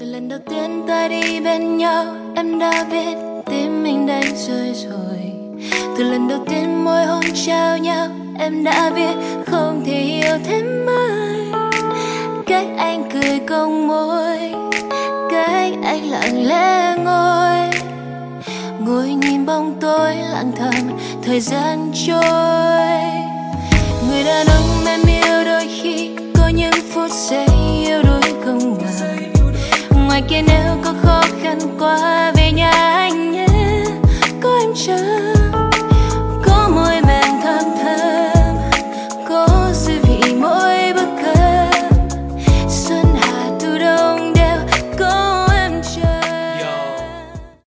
Từ lần đầu tiên ta đi bên nhau, em đã biết tim mình đánh rơi rồi. Từ lần đầu tiên môi hôn trao nhau, em đã biết không thể yêu thêm ai. Cách anh cười cong môi, cách anh lặng lẽ ngồi nhìn bóng tối lặng thầm thời gian trôi.